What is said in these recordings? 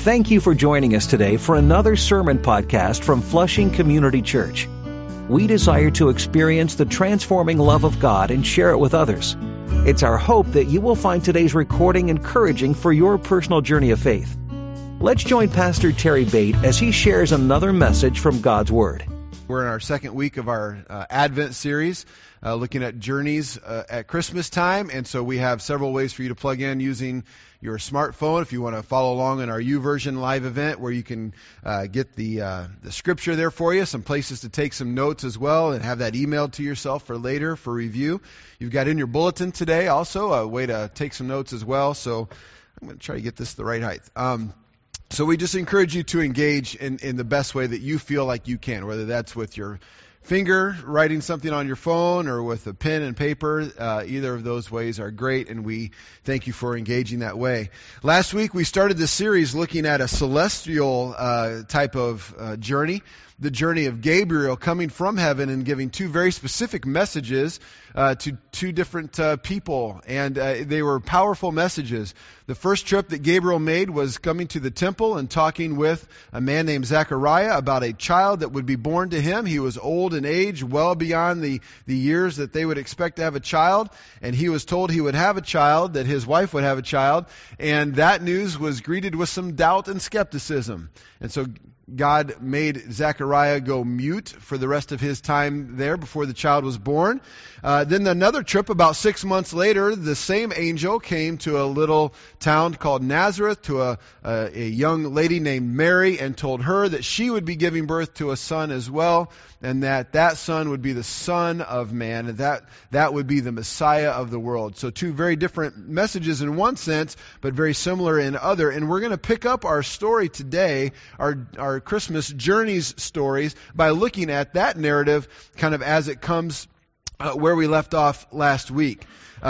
Thank you for joining us today for another sermon podcast from Flushing Community Church. We desire to experience the transforming love of God and share it with others. It's our hope that you will find today's recording encouraging for your personal journey of faith. Let's join Pastor Terry Bate as he shares another message from God's Word. We're in our second week of our Advent series, looking at journeys at Christmas time. And so we have several ways for you to plug in using your smartphone if you want to follow along in our YouVersion live event, where you can get the scripture there for you, some places to take some notes as well, and have that emailed to yourself for later for review. You've got in your bulletin today also a way to take some notes as well. So I'm going to try to get this the right height. So we just encourage you to engage in the best way that you feel like you can, whether that's with your finger writing something on your phone or with a pen and paper. Either of those ways are great, and we thank you for engaging that way. Last week we started this series looking at a celestial type of journey, the journey of Gabriel coming from heaven and giving two very specific messages to two different people, and they were powerful messages. The first trip that Gabriel made was coming to the temple and talking with a man named Zechariah about a child that would be born to him. He was old in age, well beyond the years that they would expect to have a child, and he was told he would have a child, that his wife would have a child, and that news was greeted with some doubt and skepticism. And so God made Zechariah go mute for the rest of his time there before the child was born. Then another trip, about 6 months later, the same angel came to a little town called Nazareth to a young lady named Mary and told her that she would be giving birth to a son as well, and that son would be the Son of Man, and that would be the Messiah of the world. So two very different messages in one sense, but very similar in other. And we're going to pick up our story today, our Christmas journeys stories, by looking at that narrative kind of as it comes where we left off last week.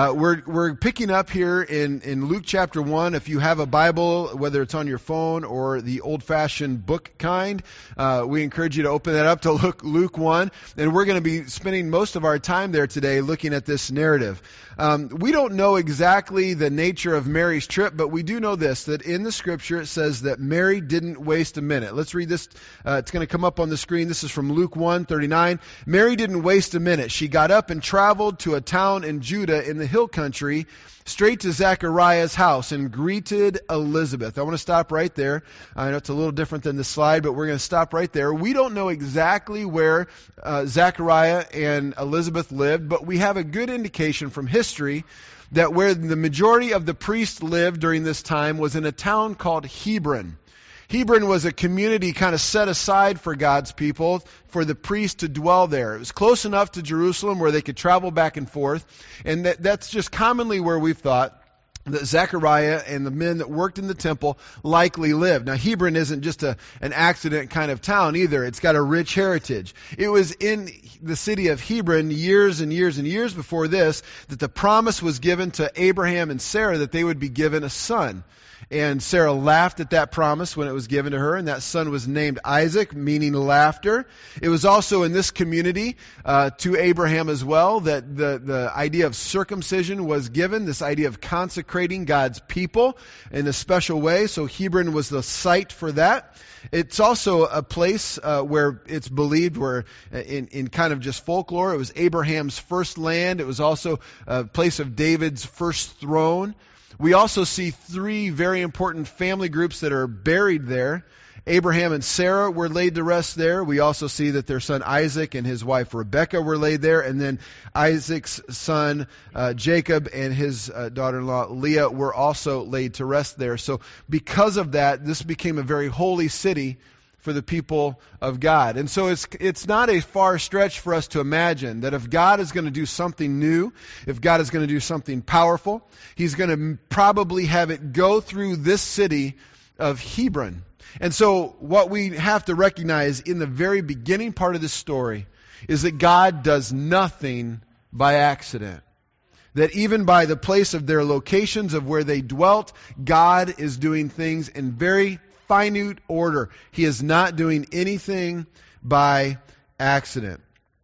We're picking up here in Luke chapter 1. If you have a Bible, whether it's on your phone or the old-fashioned book kind, we encourage you to open that up to Luke 1. And we're going to be spending most of our time there today looking at this narrative. We don't know exactly the nature of Mary's trip, but we do know this, that in the Scripture it says that Mary didn't waste a minute. Let's read this. It's going to come up on the screen. This is from Luke 1:39. Mary didn't waste a minute. She got up and traveled to a town in Judah in the hill country, straight to Zechariah's house, and greeted Elizabeth. I want to stop right there. I know it's a little different than the slide, but we're going to stop right there. We don't know exactly where Zechariah and Elizabeth lived, but we have a good indication from history that where the majority of the priests lived during this time was in a town called Hebron. Hebron was a community kind of set aside for God's people, for the priests to dwell there. It was close enough to Jerusalem where they could travel back and forth, and that's just commonly where we've thought that Zechariah and the men that worked in the temple likely lived. Now, Hebron isn't just an accident kind of town either. It's got a rich heritage. It was in the city of Hebron years and years and years before this that the promise was given to Abraham and Sarah that they would be given a son. And Sarah laughed at that promise when it was given to her, and that son was named Isaac, meaning laughter. It was also in this community to Abraham as well that the idea of circumcision was given, this idea of consecrating God's people in a special way. So Hebron was the site for that. It's also a place where it's believed, where in kind of just folklore, it was Abraham's first land. It was also a place of David's first throne. We also see three very important family groups that are buried there. Abraham and Sarah were laid to rest there. We also see that their son Isaac and his wife Rebekah were laid there. And then Isaac's son Jacob and his daughter-in-law Leah were also laid to rest there. So because of that, this became a very holy city for the people of God. And so it's not a far stretch for us to imagine that if God is going to do something new, if God is going to do something powerful, He's going to probably have it go through this city of Hebron. And so what we have to recognize in the very beginning part of this story is that God does nothing by accident. That even by the place of their locations of where they dwelt, God is doing things in very finite order. He is not doing anything by accident.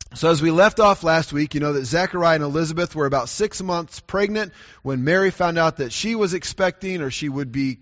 So as we left off last week, you know that Zechariah and Elizabeth were about 6 months pregnant when Mary found out that she was expecting, or she would be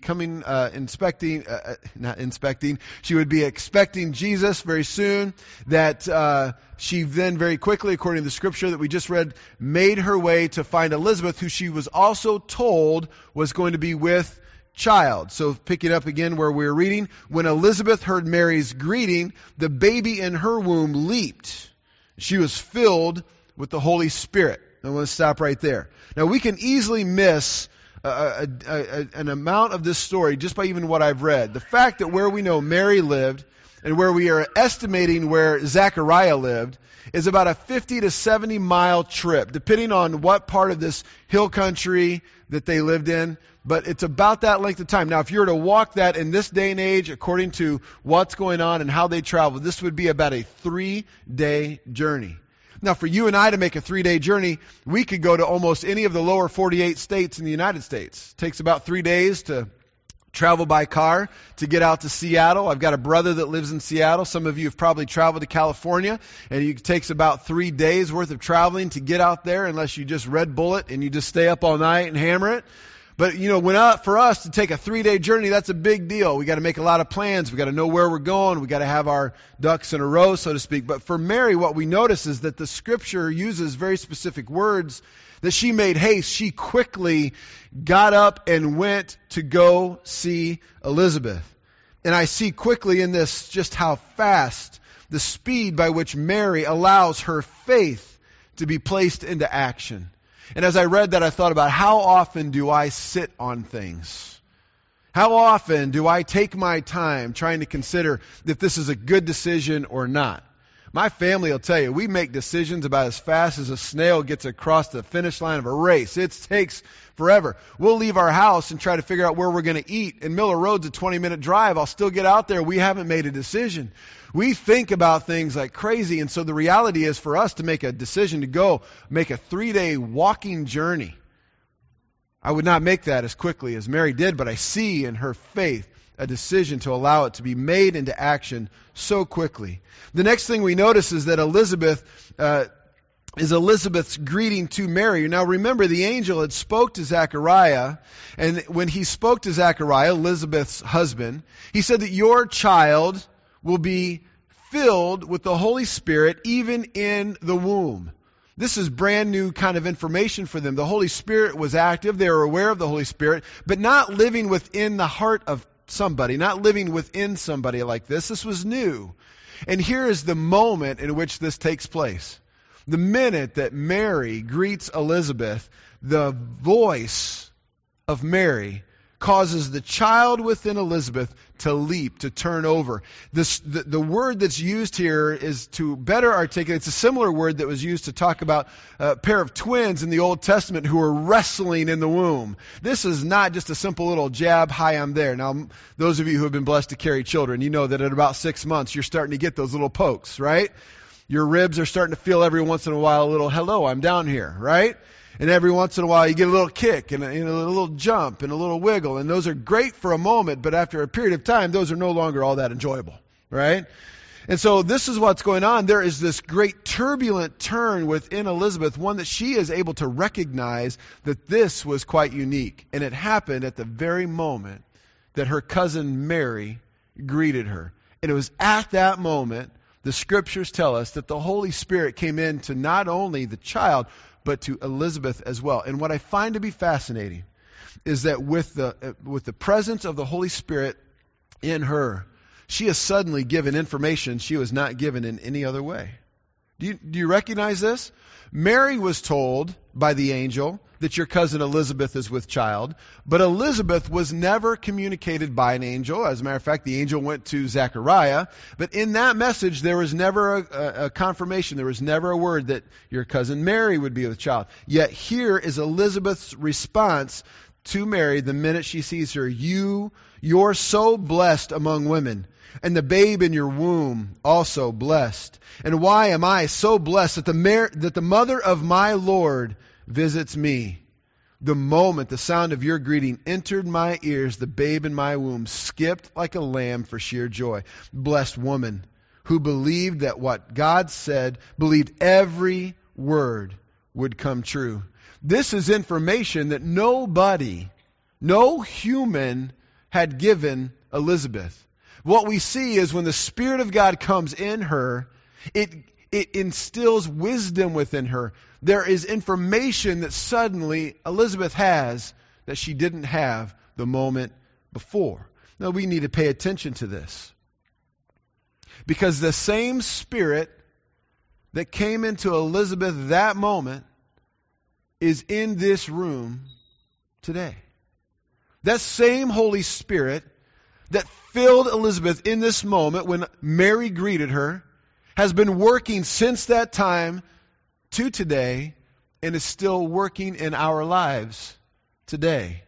she would be expecting Jesus very soon, that she then very quickly, according to the scripture that we just read, made her way to find Elizabeth, who she was also told was going to be with child. So picking up again where we were reading, when Elizabeth heard Mary's greeting, the baby in her womb leaped. She was filled with the Holy Spirit. I want to stop right there. Now, we can easily miss an amount of this story just by even what I've read. The fact that where we know Mary lived and where we are estimating where Zechariah lived is about a 50 to 70 mile trip, depending on what part of this hill country that they lived in. But it's about that length of time. Now, if you were to walk that in this day and age, according to what's going on and how they travel, this would be about a 3-day journey. Now, for you and I to make a 3-day journey, we could go to almost any of the lower 48 states in the United States. It takes about 3 days to travel by car to get out to Seattle. I've got a brother that lives in Seattle. Some of you have probably traveled to California, and it takes about 3 days worth of traveling to get out there, unless you just Red Bull it and you just stay up all night and hammer it. But, you know, for us to take a 3-day journey, that's a big deal. We got to make a lot of plans. We got to know where we're going. We got to have our ducks in a row, so to speak. But for Mary, what we notice is that the Scripture uses very specific words, that she made haste. She quickly got up and went to go see Elizabeth. And I see quickly in this just how fast, the speed by which Mary allows her faith to be placed into action. And as I read that, I thought about how often do I sit on things? How often do I take my time trying to consider if this is a good decision or not? My family will tell you, we make decisions about as fast as a snail gets across the finish line of a race. It takes forever. We'll leave our house and try to figure out where we're going to eat. And Miller Road's a 20-minute drive. I'll still get out there. We haven't made a decision. We think about things like crazy. And so the reality is for us to make a decision to go make a 3-day walking journey. I would not make that as quickly as Mary did, but I see in her faith a decision to allow it to be made into action so quickly. The next thing we notice is that Elizabeth's greeting to Mary. Now remember, the angel had spoke to Zechariah, and when he spoke to Zechariah, Elizabeth's husband, he said that your child will be filled with the Holy Spirit even in the womb. This is brand new kind of information for them. The Holy Spirit was active. They were aware of the Holy Spirit, but not living within the heart of somebody, not living within somebody like this. This was new. And here is the moment in which this takes place. The minute that Mary greets Elizabeth, the voice of Mary causes the child within Elizabeth to leap, to turn over. The word that's used here is to better articulate. It's a similar word that was used to talk about a pair of twins in the Old Testament who were wrestling in the womb. This is not just a simple little jab, hi, I'm there. Now, those of you who have been blessed to carry children, you know that at about 6 months, you're starting to get those little pokes, right? Your ribs are starting to feel every once in a while a little, hello, I'm down here, right? And every once in a while you get a little kick and a little jump and a little wiggle. And those are great for a moment, but after a period of time, those are no longer all that enjoyable, right? And so this is what's going on. There is this great turbulent turn within Elizabeth, one that she is able to recognize that this was quite unique. And it happened at the very moment that her cousin Mary greeted her. And it was at that moment, the Scriptures tell us, that the Holy Spirit came in to not only the child, but to Elizabeth as well. And what I find to be fascinating is that with the presence of the Holy Spirit in her, she is suddenly given information she was not given in any other way. Do you recognize this? Mary was told by the angel that your cousin Elizabeth is with child, but Elizabeth was never communicated by an angel. As a matter of fact, the angel went to Zechariah, but in that message there was never a confirmation. There was never a word that your cousin Mary would be with child. Yet here is Elizabeth's response to Mary the minute she sees her. You're so blessed among women, and the babe in your womb also blessed. And why am I so blessed that the mother of my Lord visits me? The moment the sound of your greeting entered my ears, the babe in my womb skipped like a lamb for sheer joy. Blessed woman, who believed that what God said, believed every word would come true. This is information that nobody, no human had given Elizabeth. What we see is when the Spirit of God comes in her, it instills wisdom within her. There is information that suddenly Elizabeth has that she didn't have the moment before. Now we need to pay attention to this. Because the same Spirit that came into Elizabeth that moment is in this room today. That same Holy Spirit that filled Elizabeth in this moment when Mary greeted her has been working since that time to today and is still working in our lives today.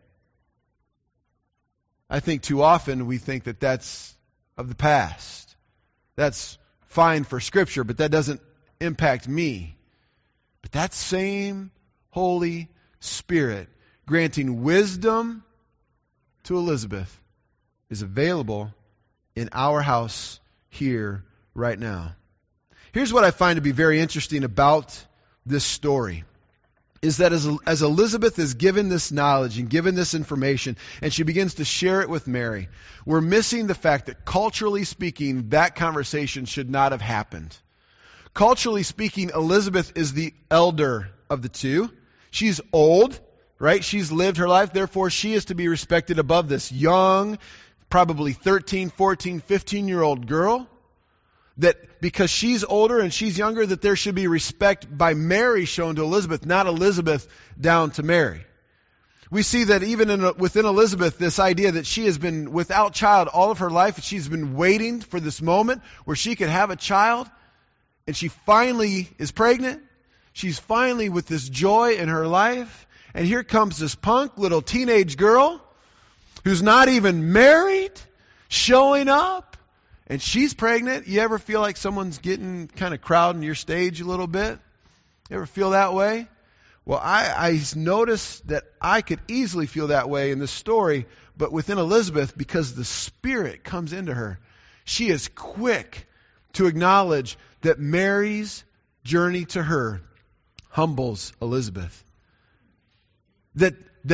I think too often we think that that's of the past. That's fine for Scripture, but that doesn't impact me. But that same Holy Spirit granting wisdom to Elizabeth is available in our house here right now. Here's what I find to be very interesting about this story. Is that as Elizabeth is given this knowledge and given this information, and she begins to share it with Mary, we're missing the fact that culturally speaking, that conversation should not have happened. Culturally speaking, Elizabeth is the elder of the two. She's old, right? She's lived her life, therefore she is to be respected above this young, probably 13, 14, 15-year-old girl. That because she's older and she's younger, that there should be respect by Mary shown to Elizabeth, not Elizabeth down to Mary. We see that even within Elizabeth, this idea that she has been without child all of her life, she's been waiting for this moment where she could have a child, and she finally is pregnant. She's finally with this joy in her life, and here comes this punk little teenage girl who's not even married, showing up. And she's pregnant. You ever feel like someone's getting kind of crowding your stage a little bit? You ever feel that way? Well, I noticed that I could easily feel that way in this story, but within Elizabeth, because the Spirit comes into her, she is quick to acknowledge that Mary's journey to her humbles Elizabeth. That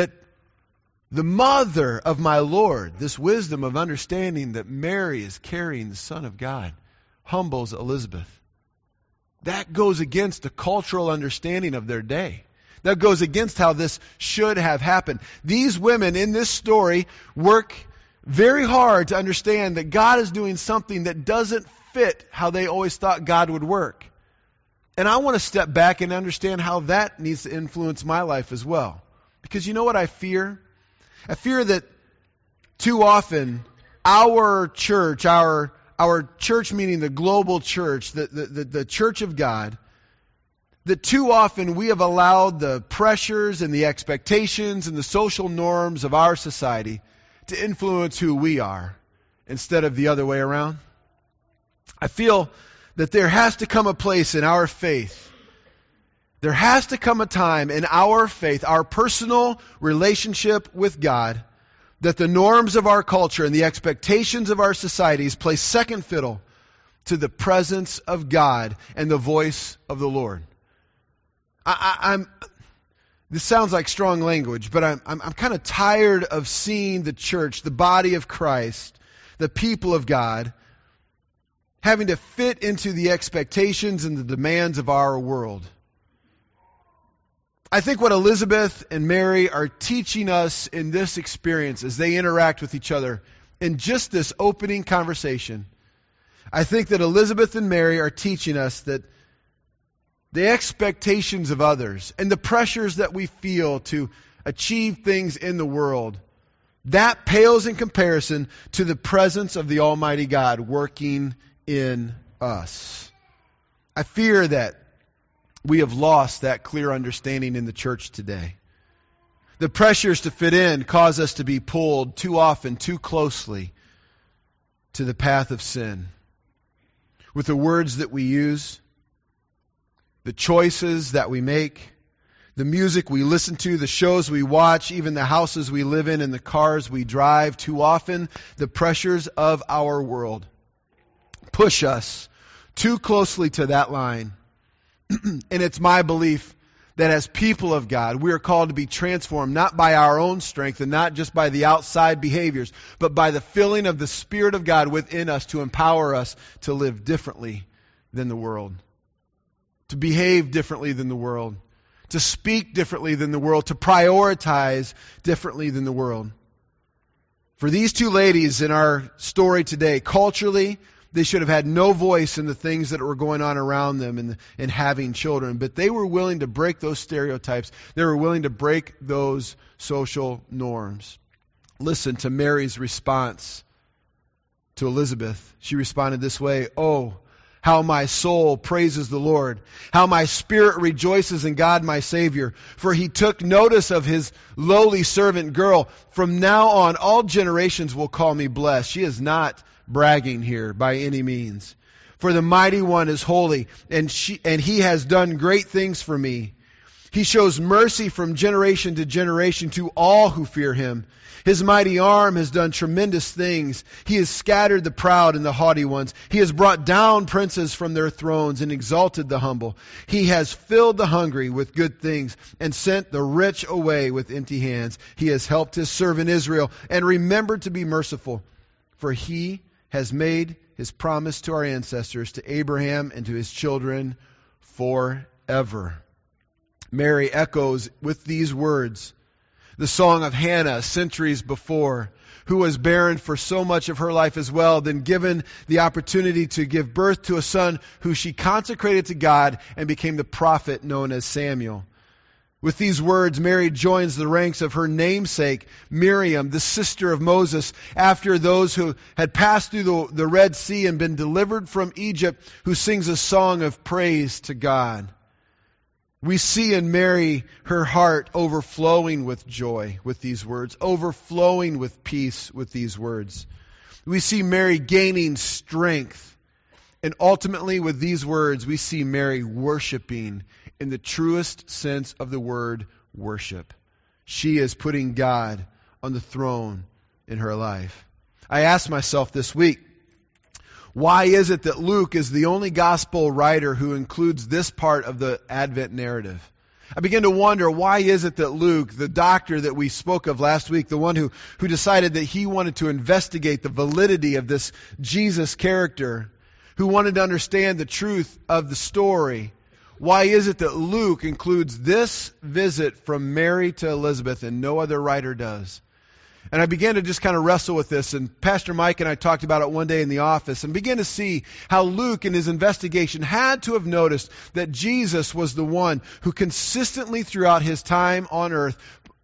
the mother of my Lord, this wisdom of understanding that Mary is carrying the Son of God, humbles Elizabeth. That goes against the cultural understanding of their day. That goes against how this should have happened. These women in this story work very hard to understand that God is doing something that doesn't fit how they always thought God would work. And I want to step back and understand how that needs to influence my life as well. Because you know what I fear? I fear that too often our church, our church meaning the global church, the church of God, that too often we have allowed the pressures and the expectations and the social norms of our society to influence who we are instead of the other way around. I feel that there has to come a place in our faith. There has to come a time in our faith, our personal relationship with God, that the norms of our culture and the expectations of our societies place second fiddle to the presence of God and the voice of the Lord. This sounds like strong language, but I'm kind of tired of seeing the church, the body of Christ, the people of God, having to fit into the expectations and the demands of our world. I think what Elizabeth and Mary are teaching us in this experience as they interact with each other in just this opening conversation, I think that Elizabeth and Mary are teaching us that the expectations of others and the pressures that we feel to achieve things in the world, that pales in comparison to the presence of the Almighty God working in us. I fear that we have lost that clear understanding in the church today. The pressures to fit in cause us to be pulled too often, too closely to the path of sin. With the words that we use, the choices that we make, the music we listen to, the shows we watch, even the houses we live in and the cars we drive, too often the pressures of our world push us too closely to that line. And it's my belief that as people of God, we are called to be transformed not by our own strength and not just by the outside behaviors, but by the filling of the Spirit of God within us to empower us to live differently than the world, to behave differently than the world, to speak differently than the world, to prioritize differently than the world. For these two ladies in our story today, culturally, they should have had no voice in the things that were going on around them and having children. But they were willing to break those stereotypes. They were willing to break those social norms. Listen to Mary's response to Elizabeth. She responded this way, "Oh, how my soul praises the Lord. How my spirit rejoices in God my Savior. For He took notice of His lowly servant girl. From now on, all generations will call me blessed." She is not bragging here by any means. "For the Mighty One is holy, and He has done great things for me. He shows mercy from generation to generation to all who fear Him. His mighty arm has done tremendous things. He has scattered the proud and the haughty ones. He has brought down princes from their thrones and exalted the humble. He has filled the hungry with good things and sent the rich away with empty hands. He has helped His servant Israel and remembered to be merciful. For He has made His promise to our ancestors, to Abraham and to his children forever." Mary echoes with these words the song of Hannah centuries before, who was barren for so much of her life as well, then given the opportunity to give birth to a son who she consecrated to God and became the prophet known as Samuel. With these words, Mary joins the ranks of her namesake, Miriam, the sister of Moses, after those who had passed through the Red Sea and been delivered from Egypt, who sings a song of praise to God. We see in Mary her heart overflowing with joy with these words, overflowing with peace with these words. We see Mary gaining strength. And ultimately with these words, we see Mary worshiping in the truest sense of the word worship. She is putting God on the throne in her life. I asked myself this week, why is it that Luke is the only gospel writer who includes this part of the Advent narrative? I began to wonder, why is it that Luke, the doctor that we spoke of last week, the one who decided that he wanted to investigate the validity of this Jesus character, who wanted to understand the truth of the story, why is it that Luke includes this visit from Mary to Elizabeth and no other writer does? And I began to just kind of wrestle with this, and Pastor Mike and I talked about it one day in the office and began to see how Luke in his investigation had to have noticed that Jesus was the one who consistently throughout his time on earth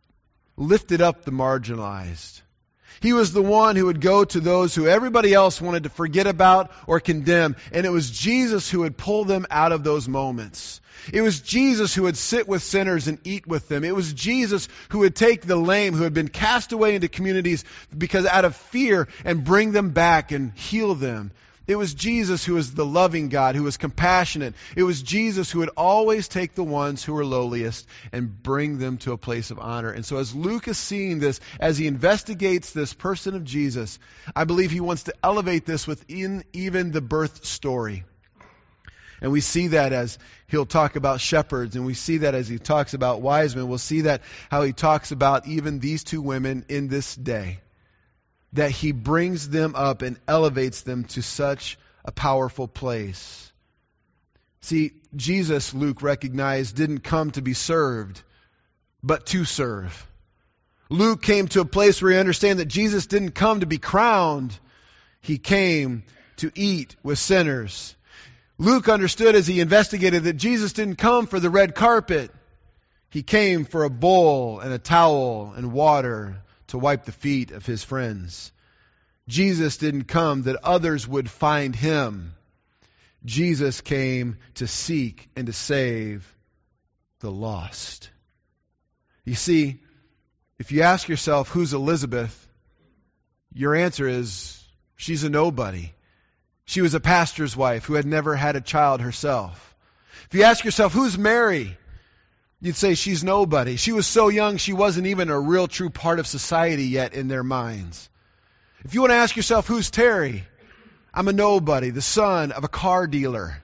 lifted up the marginalized. He was the one who would go to those who everybody else wanted to forget about or condemn, and it was Jesus who would pull them out of those moments. It was Jesus who would sit with sinners and eat with them. It was Jesus who would take the lame who had been cast away into communities because out of fear and bring them back and heal them. It was Jesus who was the loving God, who was compassionate. It was Jesus who would always take the ones who were lowliest and bring them to a place of honor. And so as Luke is seeing this, as he investigates this person of Jesus, I believe he wants to elevate this within even the birth story. And we see that as he'll talk about shepherds, and we see that as he talks about wise men. We'll see that how he talks about even these two women in this day. That he brings them up and elevates them to such a powerful place. See, Jesus, Luke recognized, didn't come to be served, but to serve. Luke came to a place where he understands that Jesus didn't come to be crowned. He came to eat with sinners. Luke understood as he investigated that Jesus didn't come for the red carpet. He came for a bowl and a towel and water to wipe the feet of his friends. Jesus didn't come that others would find him. Jesus came to seek and to save the lost. You see, if you ask yourself, who's Elizabeth? Your answer is, she's a nobody. She was a pastor's wife who had never had a child herself. If you ask yourself, who's Mary? You'd say she's nobody. She was so young, she wasn't even a real true part of society yet in their minds. If you want to ask yourself, who's Terry? I'm a nobody, the son of a car dealer.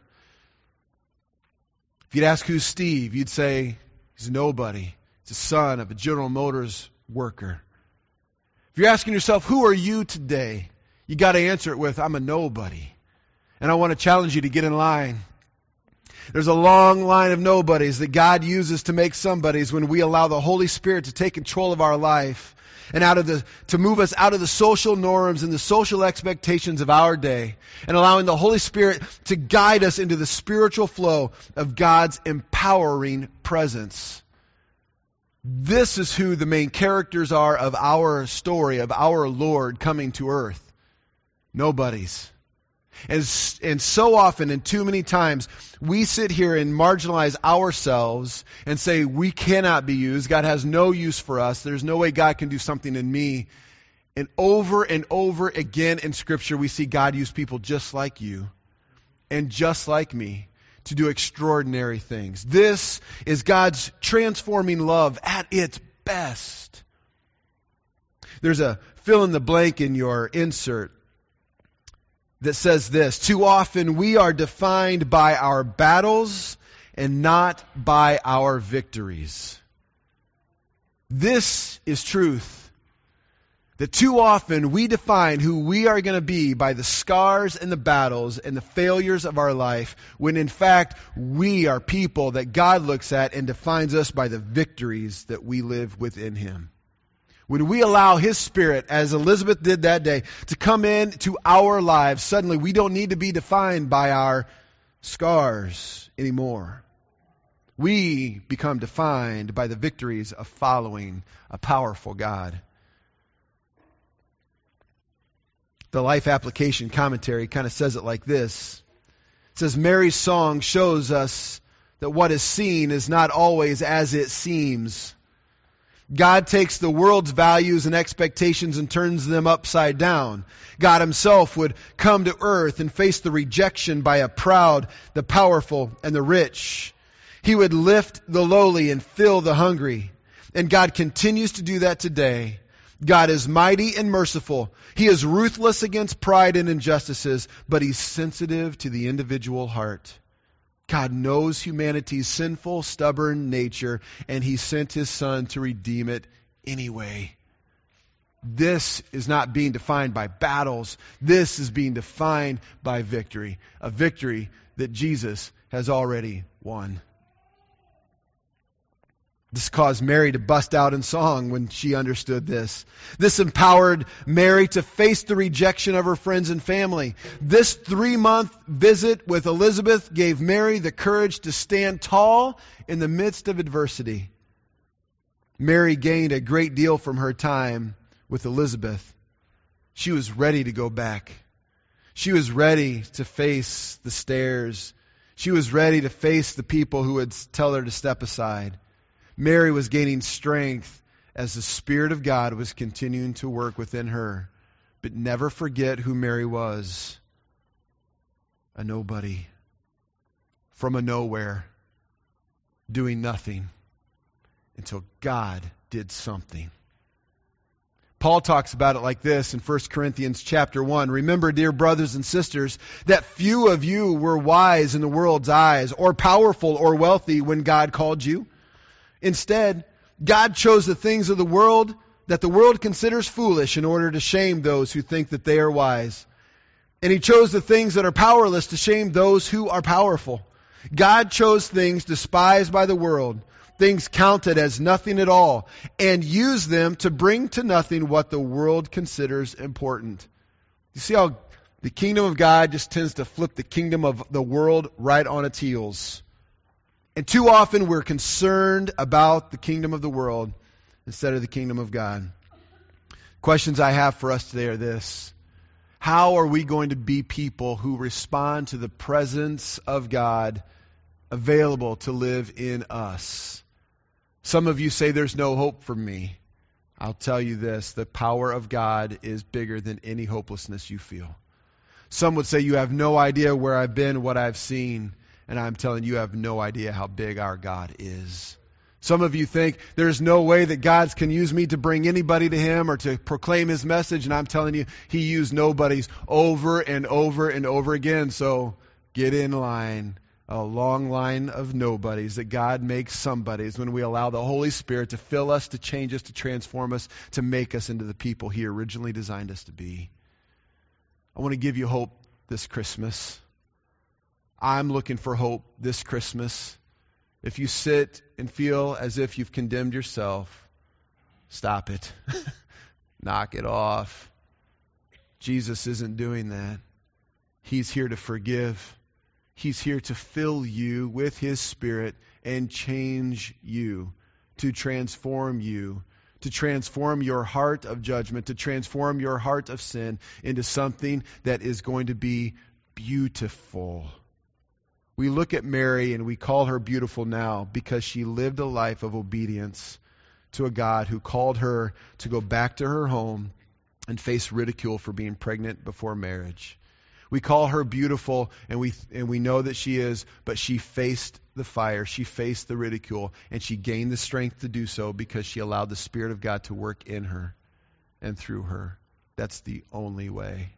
If you'd ask who's Steve, you'd say he's a nobody. He's the son of a General Motors worker. If you're asking yourself, who are you today? You got to answer it with, I'm a nobody. And I want to challenge you to get in line. There's a long line of nobodies that God uses to make somebodies when we allow the Holy Spirit to take control of our life and to move us out of the social norms and the social expectations of our day, and allowing the Holy Spirit to guide us into the spiritual flow of God's empowering presence. This is who the main characters are of our story, of our Lord coming to earth. Nobodies. And so often and too many times, we sit here and marginalize ourselves and say we cannot be used. God has no use for us. There's no way God can do something in me. And over again in Scripture, we see God use people just like you and just like me to do extraordinary things. This is God's transforming love at its best. There's a fill in the blank in your insert that says this: too often we are defined by our battles and not by our victories. This is truth. That too often we define who we are going to be by the scars and the battles and the failures of our life, when in fact we are people that God looks at and defines us by the victories that we live within Him. When we allow His Spirit, as Elizabeth did that day, to come into our lives, suddenly we don't need to be defined by our scars anymore. We become defined by the victories of following a powerful God. The Life Application Commentary kind of says it like this. It says, Mary's song shows us that what is seen is not always as it seems. God takes the world's values and expectations and turns them upside down. God Himself would come to earth and face the rejection by a proud, the powerful, and the rich. He would lift the lowly and fill the hungry. And God continues to do that today. God is mighty and merciful. He is ruthless against pride and injustices, but He's sensitive to the individual heart. God knows humanity's sinful, stubborn nature, and He sent His Son to redeem it anyway. This is not being defined by battles. This is being defined by victory. A victory that Jesus has already won. This caused Mary to bust out in song when she understood this. This empowered Mary to face the rejection of her friends and family. This 3-month visit with Elizabeth gave Mary the courage to stand tall in the midst of adversity. Mary gained a great deal from her time with Elizabeth. She was ready to go back. She was ready to face the stares. She was ready to face the people who would tell her to step aside. Mary was gaining strength as the Spirit of God was continuing to work within her. But never forget who Mary was. A nobody. From a nowhere. Doing nothing. Until God did something. Paul talks about it like this in 1 Corinthians chapter 1. Remember, dear brothers and sisters, that few of you were wise in the world's eyes, or powerful or wealthy when God called you. Instead, God chose the things of the world that the world considers foolish in order to shame those who think that they are wise. And He chose the things that are powerless to shame those who are powerful. God chose things despised by the world, things counted as nothing at all, and used them to bring to nothing what the world considers important. You see how the kingdom of God just tends to flip the kingdom of the world right on its heels. And too often we're concerned about the kingdom of the world instead of the kingdom of God. Questions I have for us today are this. How are we going to be people who respond to the presence of God available to live in us? Some of you say there's no hope for me. I'll tell you this, the power of God is bigger than any hopelessness you feel. Some would say you have no idea where I've been, what I've seen. And I'm telling you, you have no idea how big our God is. Some of you think there's no way that God can use me to bring anybody to Him or to proclaim His message, and I'm telling you, He used nobodies over and over and over again. So get in line, a long line of nobodies that God makes somebodies when we allow the Holy Spirit to fill us, to change us, to transform us, to make us into the people He originally designed us to be. I want to give you hope this Christmas. I'm looking for hope this Christmas. If you sit and feel as if you've condemned yourself, stop it. Knock it off. Jesus isn't doing that. He's here to forgive. He's here to fill you with His Spirit and change you, to transform you, to transform your heart of judgment, to transform your heart of sin into something that is going to be beautiful. We look at Mary and we call her beautiful now because she lived a life of obedience to a God who called her to go back to her home and face ridicule for being pregnant before marriage. We call her beautiful, and we know that she is, but she faced the fire, she faced the ridicule, and she gained the strength to do so because she allowed the Spirit of God to work in her and through her. That's the only way.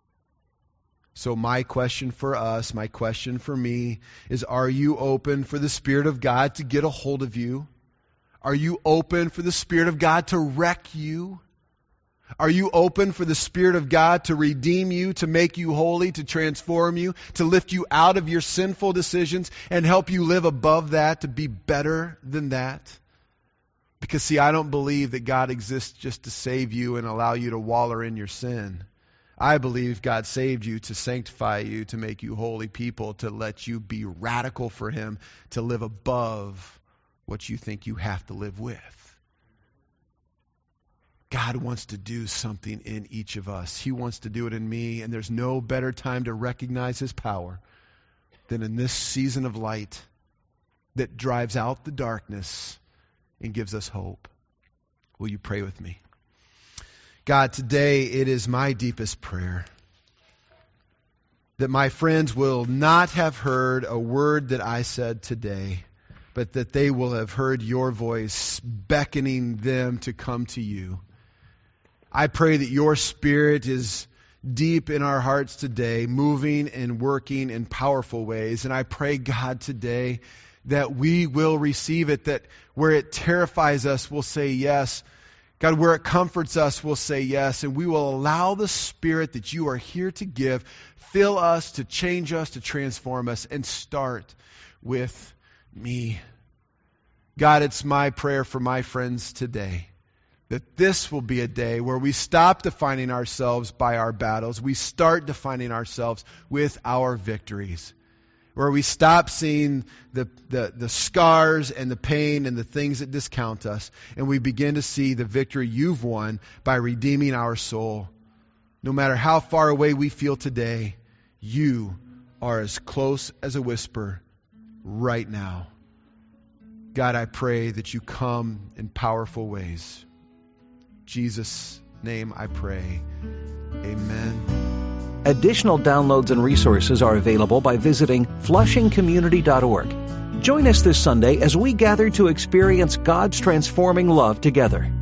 So my question for us, my question for me is, are you open for the Spirit of God to get a hold of you? Are you open for the Spirit of God to wreck you? Are you open for the Spirit of God to redeem you, to make you holy, to transform you, to lift you out of your sinful decisions and help you live above that, to be better than that? Because see, I don't believe that God exists just to save you and allow you to wallow in your sin. I believe God saved you to sanctify you, to make you holy people, to let you be radical for Him, to live above what you think you have to live with. God wants to do something in each of us. He wants to do it in me, and there's no better time to recognize His power than in this season of light that drives out the darkness and gives us hope. Will you pray with me? God, today it is my deepest prayer that my friends will not have heard a word that I said today, but that they will have heard your voice beckoning them to come to you. I pray that your Spirit is deep in our hearts today, moving and working in powerful ways. And I pray, God, today that we will receive it, that where it terrifies us, we'll say yes. God, where it comforts us, we'll say yes. And we will allow the Spirit that you are here to give, fill us, to change us, to transform us, and start with me. God, it's my prayer for my friends today that this will be a day where we stop defining ourselves by our battles. We start defining ourselves with our victories. Where we stop seeing the scars and the pain and the things that discount us, and we begin to see the victory you've won by redeeming our soul. No matter how far away we feel today, you are as close as a whisper right now. God, I pray that you come in powerful ways. In Jesus' name I pray. Amen. Additional downloads and resources are available by visiting FlushingCommunity.org. Join us this Sunday as we gather to experience God's transforming love together.